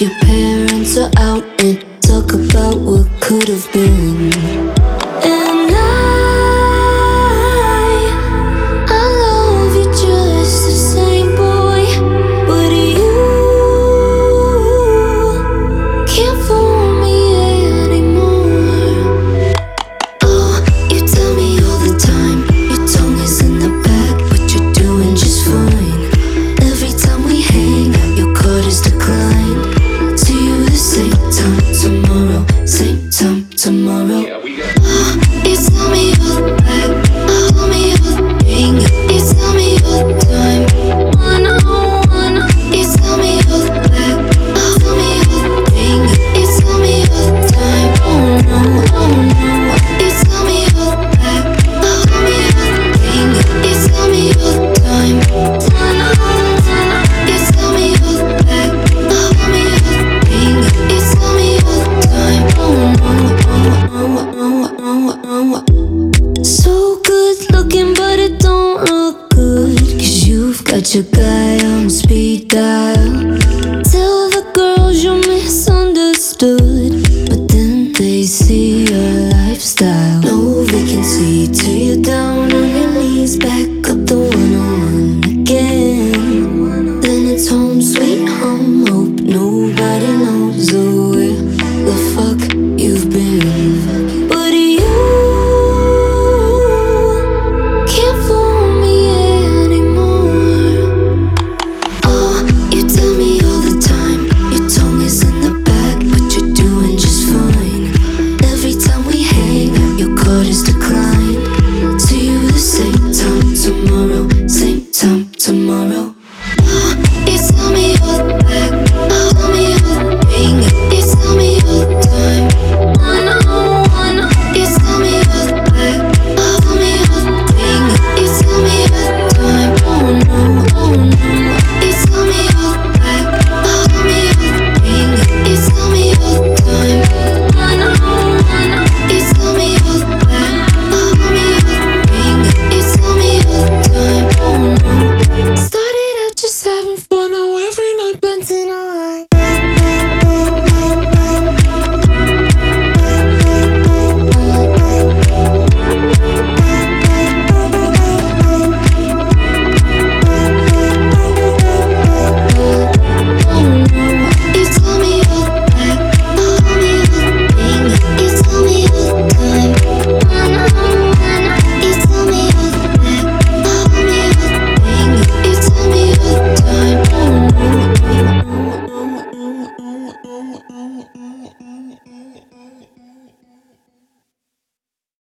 your parents are out and talk about what could have been. And I love you just the same, boy. But you can't fool me anymore. Oh, you tell me all the time your tongue is in the back, but you're doing just fine. Every time we hang out, your card is declined. See you the same time tomorrow, same time tomorrow. You tell me all the back, tell me all the thing. You tell me all the time, one on one. You tell me all the back, tell me all the thing. You tell me all the time, oh no, oh no. You tell me all the back, tell me all the thing. You tell me all the time, one on one. You tell me all the back, tell me all the thing. You tell me all the time, oh no, oh no, oh no. So good looking, but it don't look good, 'cause you've got your guy on speed dial. Tell the girls you're misunderstood, but then they see your lifestyle. No vacancy till you're down on your knees, back up the 101 again. Then it's home sweet